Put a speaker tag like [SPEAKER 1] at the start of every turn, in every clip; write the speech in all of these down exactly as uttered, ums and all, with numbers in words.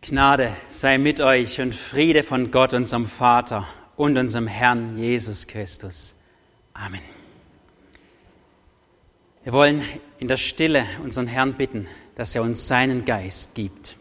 [SPEAKER 1] Gnade sei mit euch und Friede von Gott, unserem Vater und unserem Herrn Jesus Christus. Amen. Wir wollen in der Stille unseren Herrn bitten, dass er uns seinen Geist gibt.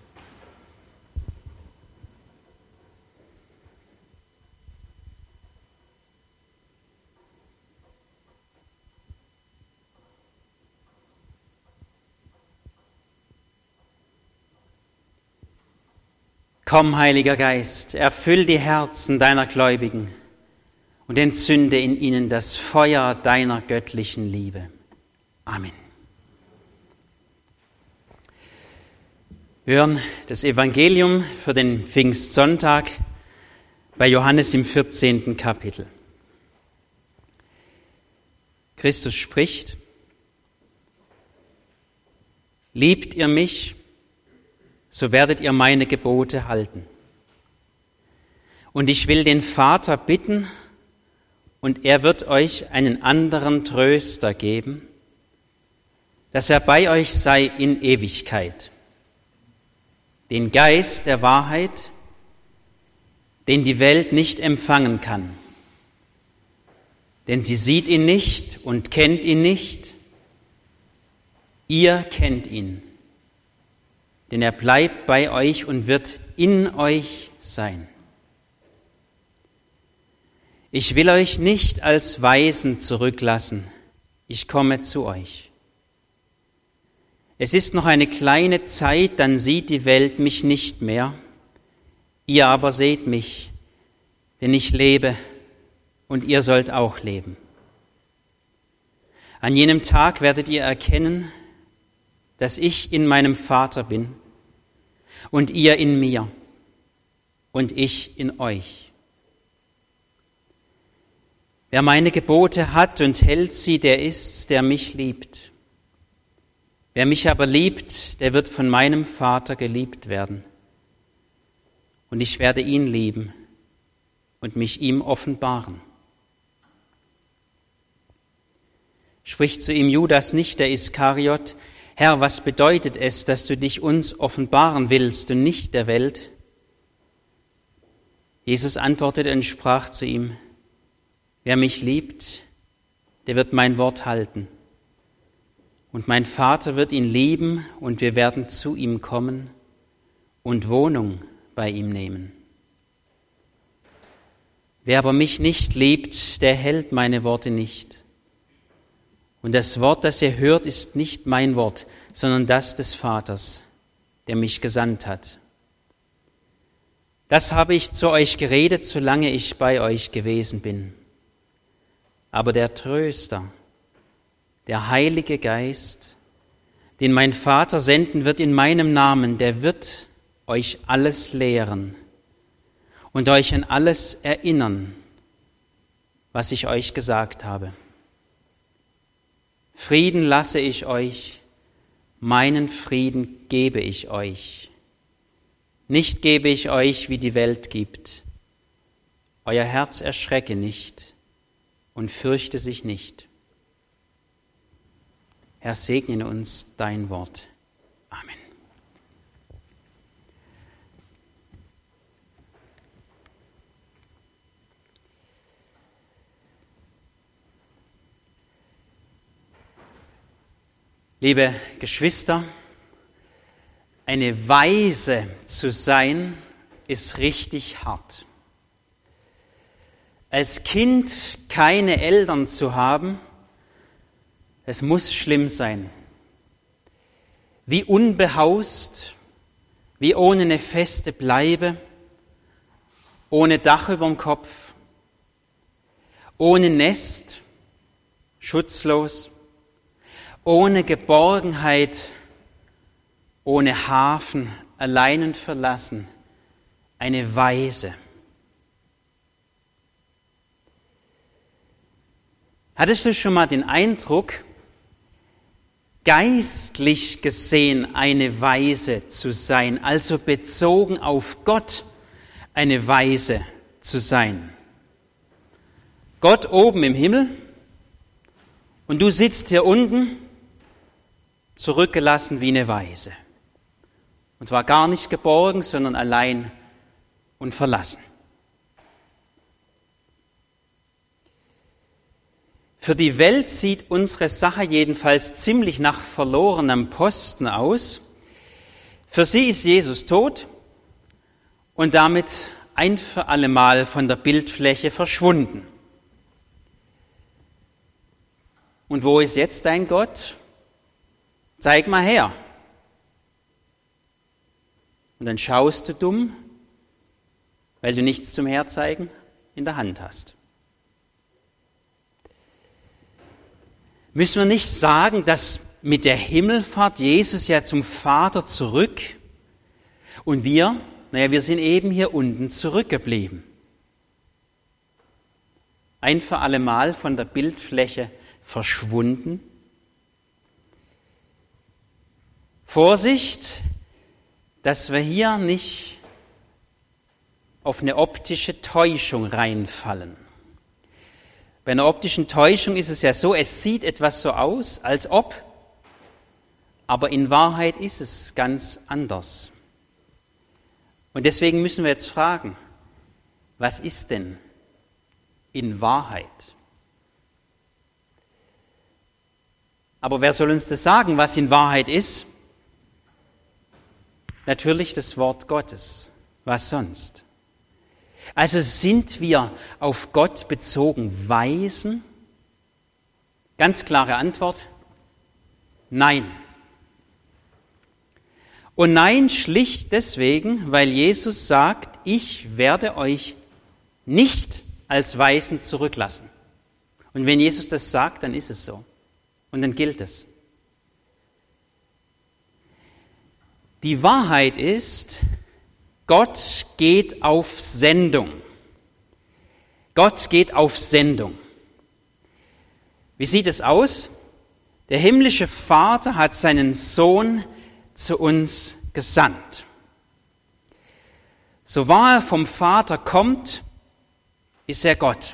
[SPEAKER 1] Komm, Heiliger Geist, erfüll die Herzen deiner Gläubigen und entzünde in ihnen das Feuer deiner göttlichen Liebe. Amen. Wir hören das Evangelium für den Pfingstsonntag bei Johannes im vierzehnten Kapitel. Christus spricht: Liebt ihr mich, so werdet ihr meine Gebote halten. Und ich will den Vater bitten, und er wird euch einen anderen Tröster geben, dass er bei euch sei in Ewigkeit. Den Geist der Wahrheit, den die Welt nicht empfangen kann. Denn sie sieht ihn nicht und kennt ihn nicht. Ihr kennt ihn. Denn er bleibt bei euch und wird in euch sein. Ich will euch nicht als Waisen zurücklassen, ich komme zu euch. Es ist noch eine kleine Zeit, dann sieht die Welt mich nicht mehr, ihr aber seht mich, denn ich lebe und ihr sollt auch leben. An jenem Tag werdet ihr erkennen, dass ich in meinem Vater bin, und ihr in mir und ich in euch. Wer meine Gebote hat und hält sie, der ist's, der mich liebt. Wer mich aber liebt, der wird von meinem Vater geliebt werden. Und ich werde ihn lieben und mich ihm offenbaren. Spricht zu ihm Judas nicht, der Iskariot: Herr, was bedeutet es, dass du dich uns offenbaren willst und nicht der Welt? Jesus antwortete und sprach zu ihm: Wer mich liebt, der wird mein Wort halten. Und mein Vater wird ihn lieben, und wir werden zu ihm kommen und Wohnung bei ihm nehmen. Wer aber mich nicht liebt, der hält meine Worte nicht. Und das Wort, das ihr hört, ist nicht mein Wort, sondern das des Vaters, der mich gesandt hat. Das habe ich zu euch geredet, solange ich bei euch gewesen bin. Aber der Tröster, der Heilige Geist, den mein Vater senden wird in meinem Namen, der wird euch alles lehren und euch an alles erinnern, was ich euch gesagt habe. Frieden lasse ich euch, meinen Frieden gebe ich euch. Nicht gebe ich euch, wie die Welt gibt. Euer Herz erschrecke nicht und fürchte sich nicht. Herr, segne uns dein Wort. Amen. Liebe Geschwister, eine Waise zu sein, ist richtig hart. Als Kind keine Eltern zu haben, es muss schlimm sein. Wie unbehaust, wie ohne eine feste Bleibe, ohne Dach überm Kopf, ohne Nest, schutzlos, ohne Geborgenheit, ohne Hafen, allein und verlassen, eine Waise. Hattest du schon mal den Eindruck, geistlich gesehen eine Waise zu sein, also bezogen auf Gott eine Waise zu sein? Gott oben im Himmel und du sitzt hier unten, zurückgelassen wie eine Waise. Und zwar gar nicht geborgen, sondern allein und verlassen. Für die Welt sieht unsere Sache jedenfalls ziemlich nach verlorenem Posten aus. Für sie ist Jesus tot und damit ein für allemal von der Bildfläche verschwunden. Und wo ist jetzt dein Gott? Zeig mal her. Und dann schaust du dumm, weil du nichts zum Herzeigen in der Hand hast. Müssen wir nicht sagen, dass mit der Himmelfahrt Jesus ja zum Vater zurück und wir, naja, wir sind eben hier unten zurückgeblieben. Ein für allemal von der Bildfläche verschwunden. Vorsicht, dass wir hier nicht auf eine optische Täuschung reinfallen. Bei einer optischen Täuschung ist es ja so, es sieht etwas so aus, als ob, aber in Wahrheit ist es ganz anders. Und deswegen müssen wir jetzt fragen, was ist denn in Wahrheit? Aber wer soll uns das sagen, was in Wahrheit ist? Natürlich das Wort Gottes. Was sonst? Also sind wir auf Gott bezogen Weisen? Ganz klare Antwort, nein. Und nein schlicht deswegen, weil Jesus sagt, ich werde euch nicht als Weisen zurücklassen. Und wenn Jesus das sagt, dann ist es so. Und dann gilt es. Die Wahrheit ist, Gott geht auf Sendung. Gott geht auf Sendung. Wie sieht es aus? Der himmlische Vater hat seinen Sohn zu uns gesandt. So wahr er vom Vater kommt, ist er Gott.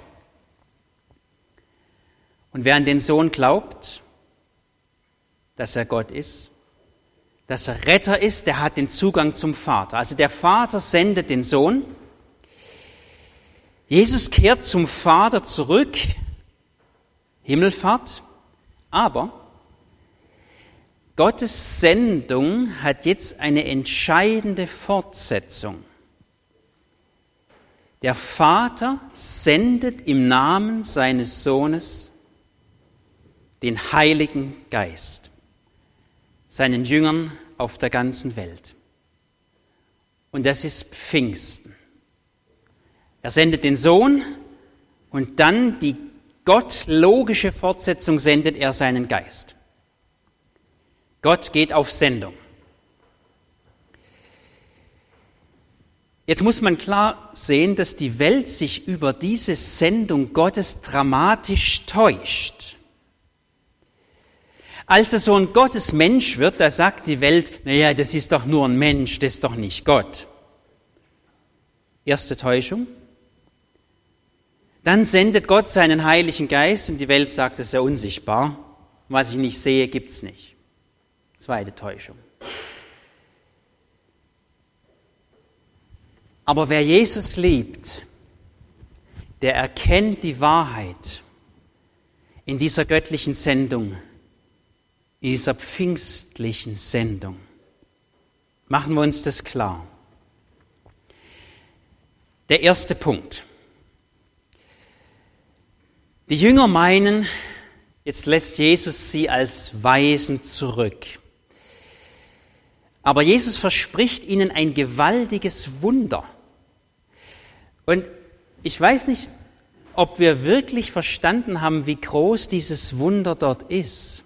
[SPEAKER 1] Und wer an den Sohn glaubt, dass er Gott ist, dass er Retter ist, der hat den Zugang zum Vater. Also der Vater sendet den Sohn. Jesus kehrt zum Vater zurück, Himmelfahrt, aber Gottes Sendung hat jetzt eine entscheidende Fortsetzung. Der Vater sendet im Namen seines Sohnes den Heiligen Geist seinen Jüngern auf der ganzen Welt. Und das ist Pfingsten. Er sendet den Sohn und dann die gottlogische Fortsetzung sendet er seinen Geist. Gott geht auf Sendung. Jetzt muss man klar sehen, dass die Welt sich über diese Sendung Gottes dramatisch täuscht. Als der Sohn Gottes Mensch wird, da sagt die Welt, naja, das ist doch nur ein Mensch, das ist doch nicht Gott. Erste Täuschung. Dann sendet Gott seinen Heiligen Geist und die Welt sagt, das ist ja unsichtbar. Was ich nicht sehe, gibt's nicht. Zweite Täuschung. Aber wer Jesus liebt, der erkennt die Wahrheit in dieser göttlichen Sendung, in dieser pfingstlichen Sendung. Machen wir uns das klar. Der erste Punkt. Die Jünger meinen, jetzt lässt Jesus sie als Weisen zurück. Aber Jesus verspricht ihnen ein gewaltiges Wunder. Und ich weiß nicht, ob wir wirklich verstanden haben, wie groß dieses Wunder dort ist.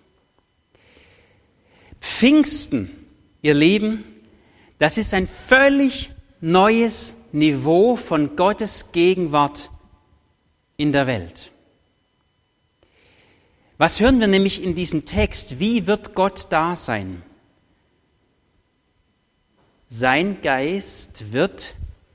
[SPEAKER 1] Pfingsten, ihr Lieben, das ist ein völlig neues Niveau von Gottes Gegenwart in der Welt. Was hören wir nämlich in diesem Text? Wie wird Gott da sein? Sein Geist wird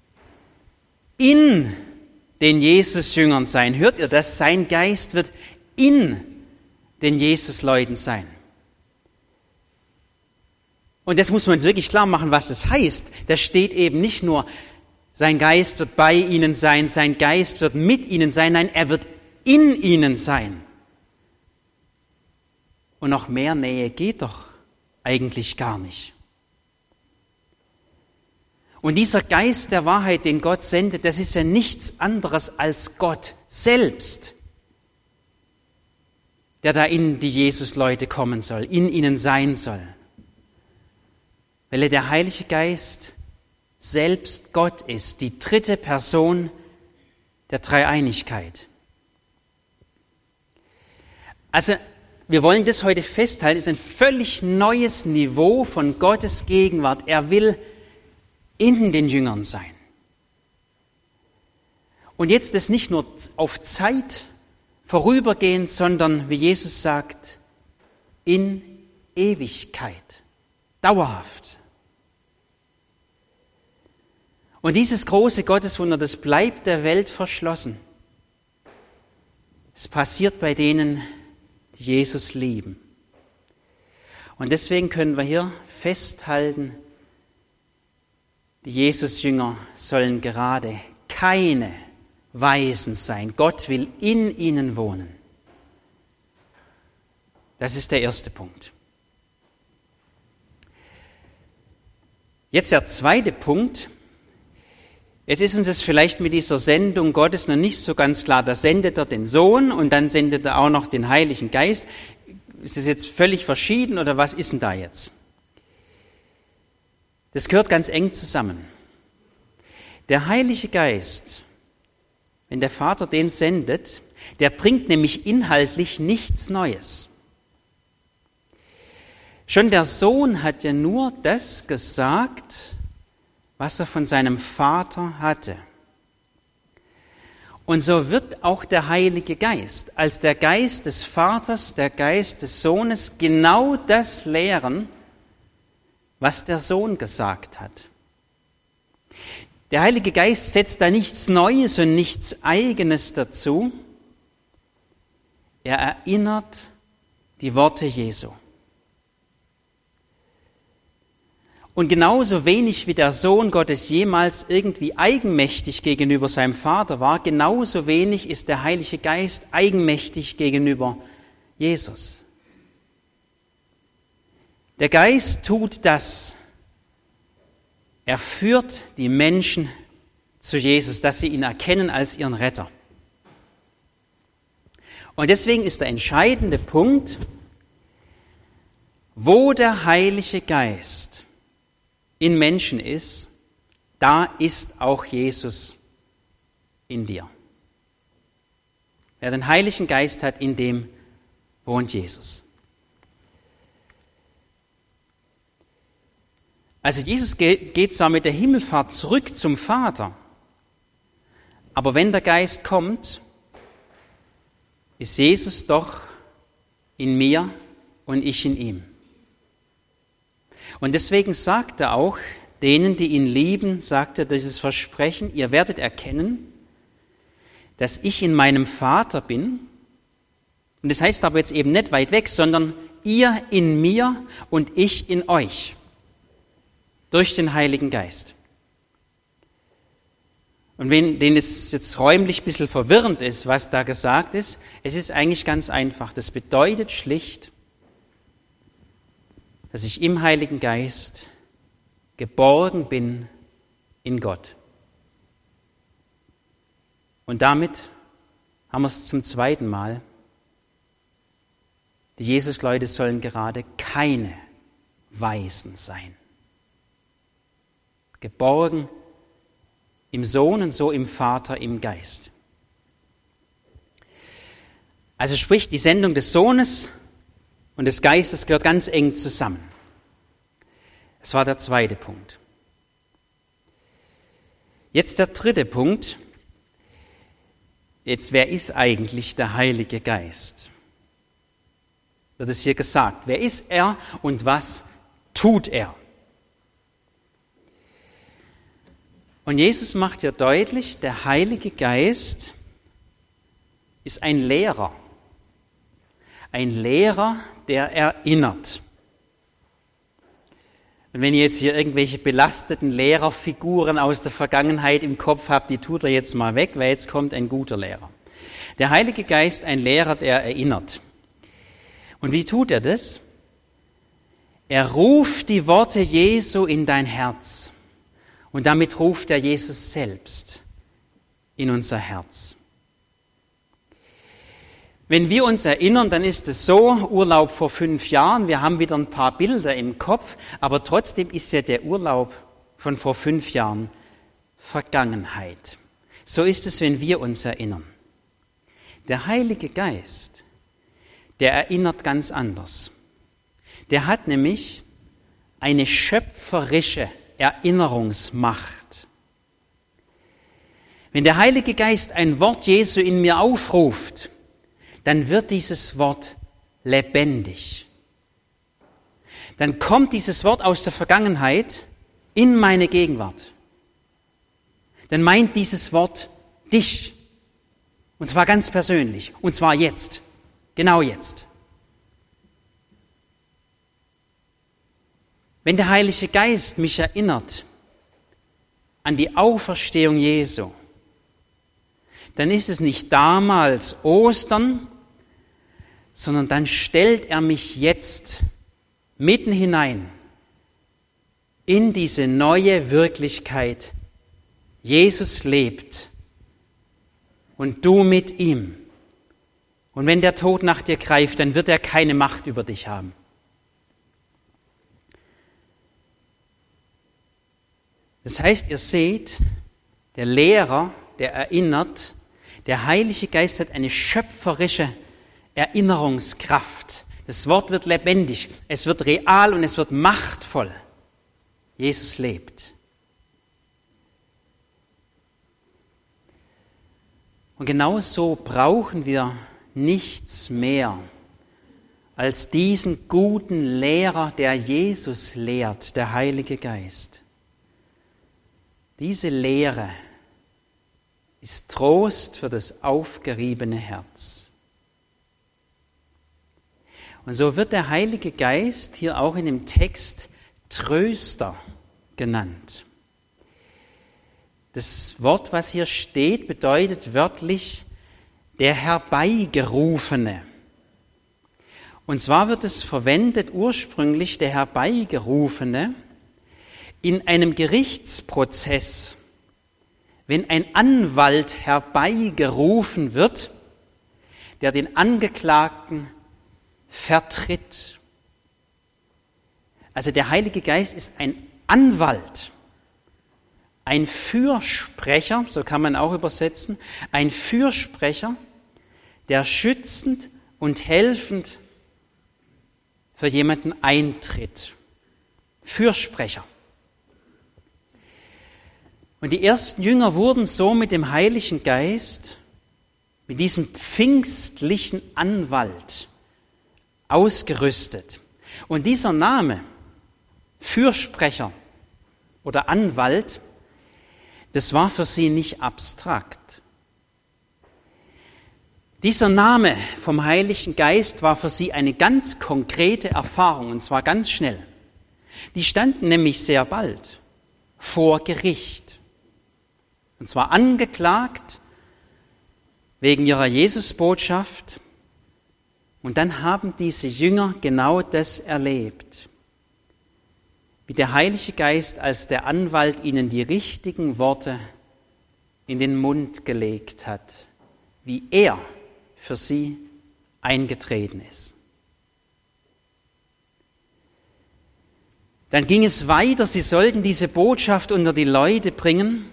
[SPEAKER 1] in den Jesus-Jüngern sein. Hört ihr das? Sein Geist wird in den Jesus-Leuten sein. Und das muss man wirklich klar machen, was das heißt. Da steht eben nicht nur, sein Geist wird bei ihnen sein, sein Geist wird mit ihnen sein, nein, er wird in ihnen sein. Und noch mehr Nähe geht doch eigentlich gar nicht. Und dieser Geist der Wahrheit, den Gott sendet, das ist ja nichts anderes als Gott selbst, der da in die Jesus-Leute kommen soll, in ihnen sein soll. Weil er der Heilige Geist selbst Gott ist, die dritte Person der Dreieinigkeit. Also wir wollen das heute festhalten, es ist ein völlig neues Niveau von Gottes Gegenwart. Er will in den Jüngern sein. Und jetzt das nicht nur auf Zeit vorübergehend, sondern, wie Jesus sagt, in Ewigkeit, dauerhaft. Und dieses große Gotteswunder, das bleibt der Welt verschlossen. Es passiert bei denen, die Jesus lieben. Und deswegen können wir hier festhalten, die Jesus-Jünger sollen gerade keine Weisen sein. Gott will in ihnen wohnen. Das ist der erste Punkt. Jetzt der zweite Punkt. Jetzt ist uns das vielleicht mit dieser Sendung Gottes noch nicht so ganz klar. Da sendet er den Sohn und dann sendet er auch noch den Heiligen Geist. Ist das jetzt völlig verschieden oder was ist denn da jetzt? Das gehört ganz eng zusammen. Der Heilige Geist, wenn der Vater den sendet, der bringt nämlich inhaltlich nichts Neues. Schon der Sohn hat ja nur das gesagt, was er von seinem Vater hatte. Und so wird auch der Heilige Geist als der Geist des Vaters, der Geist des Sohnes genau das lehren, was der Sohn gesagt hat. Der Heilige Geist setzt da nichts Neues und nichts Eigenes dazu. Er erinnert die Worte Jesu. Und genauso wenig wie der Sohn Gottes jemals irgendwie eigenmächtig gegenüber seinem Vater war, genauso wenig ist der Heilige Geist eigenmächtig gegenüber Jesus. Der Geist tut das. Er führt die Menschen zu Jesus, dass sie ihn erkennen als ihren Retter. Und deswegen ist der entscheidende Punkt, wo der Heilige Geist in Menschen ist, da ist auch Jesus in dir. Wer den Heiligen Geist hat, in dem wohnt Jesus. Also Jesus geht zwar mit der Himmelfahrt zurück zum Vater, aber wenn der Geist kommt, ist Jesus doch in mir und ich in ihm. Und deswegen sagt er auch, denen, die ihn lieben, sagt er dieses Versprechen, ihr werdet erkennen, dass ich in meinem Vater bin. Und das heißt aber jetzt eben nicht weit weg, sondern ihr in mir und ich in euch. Durch den Heiligen Geist. Und wenn denen es jetzt räumlich ein bisschen verwirrend ist, was da gesagt ist, es ist eigentlich ganz einfach. Das bedeutet schlicht, dass ich im Heiligen Geist geborgen bin in Gott. Und damit haben wir es zum zweiten Mal. Die Jesus-Leute sollen gerade keine Weisen sein. Geborgen im Sohn und so im Vater, im Geist. Also sprich, die Sendung des Sohnes und des Geistes gehört ganz eng zusammen. Das war der zweite Punkt. Jetzt der dritte Punkt. Jetzt, wer ist eigentlich der Heilige Geist? Wird es hier gesagt. Wer ist er und was tut er? Und Jesus macht ja deutlich, der Heilige Geist ist ein Lehrer. Ein Lehrer, der erinnert. Und wenn ihr jetzt hier irgendwelche belasteten Lehrerfiguren aus der Vergangenheit im Kopf habt, die tut er jetzt mal weg, weil jetzt kommt ein guter Lehrer. Der Heilige Geist, ein Lehrer, der erinnert. Und wie tut er das? Er ruft die Worte Jesu in dein Herz. Und damit ruft er Jesus selbst in unser Herz. Wenn wir uns erinnern, dann ist es so, Urlaub vor fünf Jahren, wir haben wieder ein paar Bilder im Kopf, aber trotzdem ist ja der Urlaub von vor fünf Jahren Vergangenheit. So ist es, wenn wir uns erinnern. Der Heilige Geist, der erinnert ganz anders. Der hat nämlich eine schöpferische Erinnerungsmacht. Wenn der Heilige Geist ein Wort Jesu in mir aufruft, dann wird dieses Wort lebendig. Dann kommt dieses Wort aus der Vergangenheit in meine Gegenwart. Dann meint dieses Wort dich. Und zwar ganz persönlich. Und zwar jetzt. Genau jetzt. Wenn der Heilige Geist mich erinnert an die Auferstehung Jesu, dann ist es nicht damals Ostern, sondern dann stellt er mich jetzt mitten hinein in diese neue Wirklichkeit. Jesus lebt und du mit ihm. Und wenn der Tod nach dir greift, dann wird er keine Macht über dich haben. Das heißt, ihr seht, der Lehrer, der erinnert, der Heilige Geist hat eine schöpferische Erinnerungskraft. Das Wort wird lebendig, es wird real und es wird machtvoll. Jesus lebt. Und genau so brauchen wir nichts mehr als diesen guten Lehrer, der Jesus lehrt, der Heilige Geist. Diese Lehre ist Trost für das aufgeriebene Herz. Und so wird der Heilige Geist hier auch in dem Text Tröster genannt. Das Wort, was hier steht, bedeutet wörtlich der Herbeigerufene. Und zwar wird es verwendet ursprünglich der Herbeigerufene in einem Gerichtsprozess. Wenn ein Anwalt herbeigerufen wird, der den Angeklagten vertritt. Also der Heilige Geist ist ein Anwalt, ein Fürsprecher, so kann man auch übersetzen, ein Fürsprecher, der schützend und helfend für jemanden eintritt. Fürsprecher. Und die ersten Jünger wurden so mit dem Heiligen Geist, mit diesem pfingstlichen Anwalt ausgerüstet. Und dieser Name, Fürsprecher oder Anwalt, das war für sie nicht abstrakt. Dieser Name vom Heiligen Geist war für sie eine ganz konkrete Erfahrung, und zwar ganz schnell. Die standen nämlich sehr bald vor Gericht. Und zwar angeklagt wegen ihrer Jesusbotschaft. Und dann haben diese Jünger genau das erlebt. Wie der Heilige Geist als der Anwalt ihnen die richtigen Worte in den Mund gelegt hat. Wie er für sie eingetreten ist. Dann ging es weiter, sie sollten diese Botschaft unter die Leute bringen.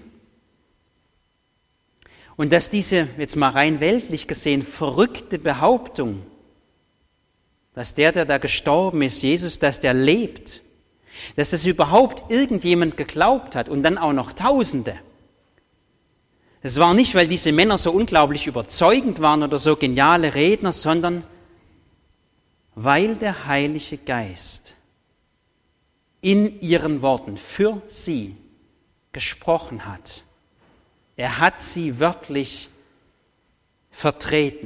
[SPEAKER 1] Und dass diese, jetzt mal rein weltlich gesehen, verrückte Behauptung, dass der, der da gestorben ist, Jesus, dass der lebt, dass das überhaupt irgendjemand geglaubt hat und dann auch noch Tausende. Es war nicht, weil diese Männer so unglaublich überzeugend waren oder so geniale Redner, sondern weil der Heilige Geist in ihren Worten für sie gesprochen hat. Er hat sie wörtlich vertreten.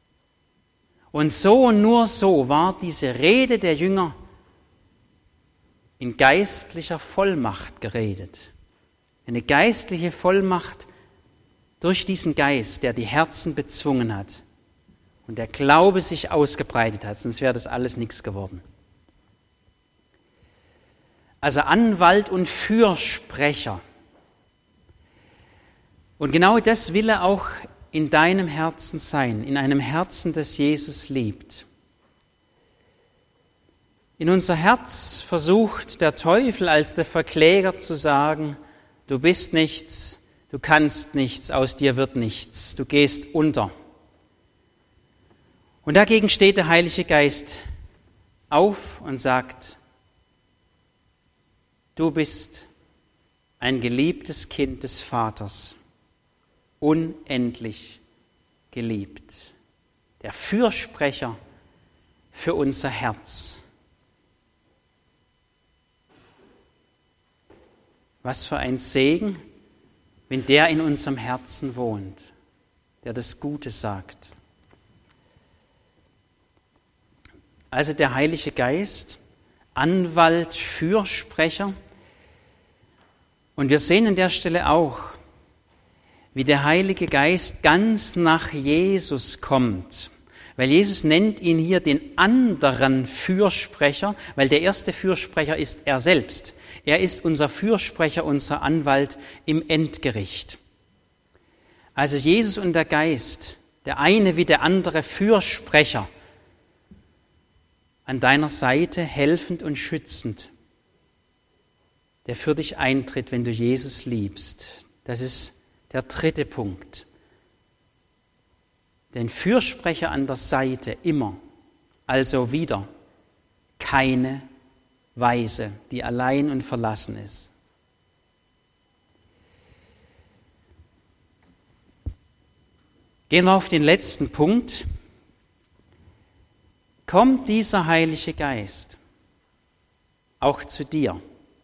[SPEAKER 1] Und so und nur so war diese Rede der Jünger in geistlicher Vollmacht geredet. Eine geistliche Vollmacht durch diesen Geist, der die Herzen bezwungen hat und der Glaube sich ausgebreitet hat, sonst wäre das alles nichts geworden. Also Anwalt und Fürsprecher. Und genau das will er auch in deinem Herzen sein, in einem Herzen, das Jesus liebt. In unser Herz versucht der Teufel als der Verkläger zu sagen, du bist nichts, du kannst nichts, aus dir wird nichts, du gehst unter. Und dagegen steht der Heilige Geist auf und sagt, du bist ein geliebtes Kind des Vaters, unendlich geliebt. Der Fürsprecher für unser Herz. Was für ein Segen, wenn der in unserem Herzen wohnt, der das Gute sagt. Also der Heilige Geist, Anwalt, Fürsprecher. Und wir sehen an der Stelle auch, wie der Heilige Geist ganz nach Jesus kommt. Weil Jesus nennt ihn hier den anderen Fürsprecher, weil der erste Fürsprecher ist er selbst. Er ist unser Fürsprecher, unser Anwalt im Endgericht. Also Jesus und der Geist, der eine wie der andere Fürsprecher, an deiner Seite helfend und schützend, der für dich eintritt, wenn du Jesus liebst. Das ist der dritte Punkt. Den Fürsprecher an der Seite immer, also wieder keine Weise, die allein und verlassen ist. Gehen wir auf den letzten Punkt. Kommt dieser Heilige Geist auch zu dir?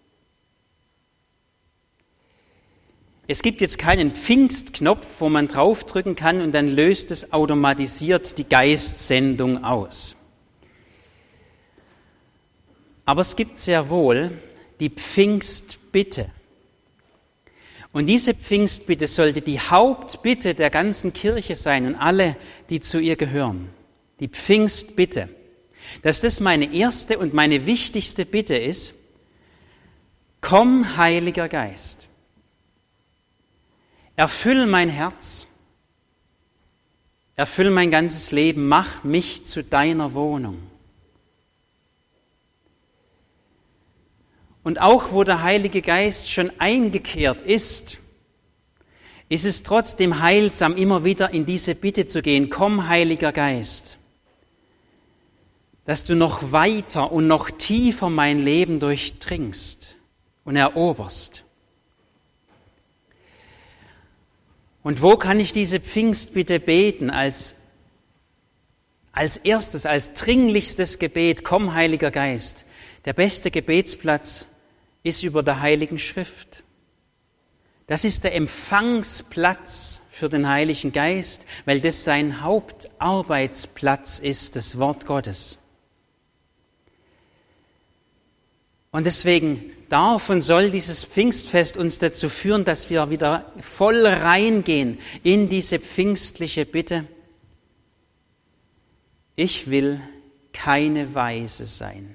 [SPEAKER 1] Es gibt jetzt keinen Pfingstknopf, wo man draufdrücken kann und dann löst es automatisiert die Geistsendung aus. Aber es gibt sehr wohl die Pfingstbitte. Und diese Pfingstbitte sollte die Hauptbitte der ganzen Kirche sein und alle, die zu ihr gehören. Die Pfingstbitte. Dass das meine erste und meine wichtigste Bitte ist, komm, Heiliger Geist. Erfüll mein Herz, erfüll mein ganzes Leben, mach mich zu deiner Wohnung. Und auch wo der Heilige Geist schon eingekehrt ist, ist es trotzdem heilsam, immer wieder in diese Bitte zu gehen, komm, Heiliger Geist, dass du noch weiter und noch tiefer mein Leben durchdringst und eroberst. Und wo kann ich diese Pfingstbitte beten? Als, als erstes, als dringlichstes Gebet, komm, Heiliger Geist. Der beste Gebetsplatz ist über der Heiligen Schrift. Das ist der Empfangsplatz für den Heiligen Geist, weil das sein Hauptarbeitsplatz ist, das Wort Gottes. Und deswegen darf und soll dieses Pfingstfest uns dazu führen, dass wir wieder voll reingehen in diese pfingstliche Bitte. Ich will keine Weise sein.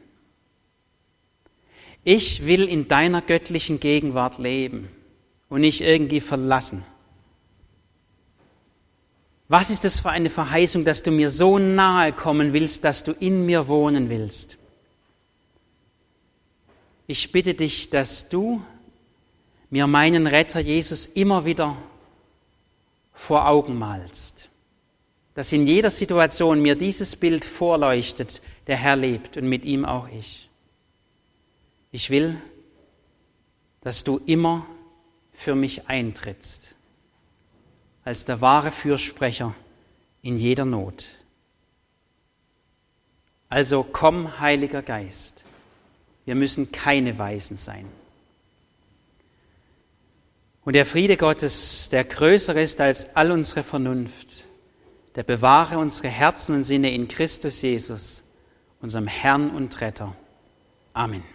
[SPEAKER 1] Ich will in deiner göttlichen Gegenwart leben und nicht irgendwie verlassen. Was ist das für eine Verheißung, dass du mir so nahe kommen willst, dass du in mir wohnen willst? Ich bitte dich, dass du mir meinen Retter Jesus immer wieder vor Augen malst. Dass in jeder Situation mir dieses Bild vorleuchtet, der Herr lebt und mit ihm auch ich. Ich will, dass du immer für mich eintrittst, als der wahre Fürsprecher in jeder Not. Also komm, Heiliger Geist. Wir müssen keine Weisen sein. Und der Friede Gottes, der größer ist als all unsere Vernunft, der bewahre unsere Herzen und Sinne in Christus Jesus, unserem Herrn und Retter. Amen.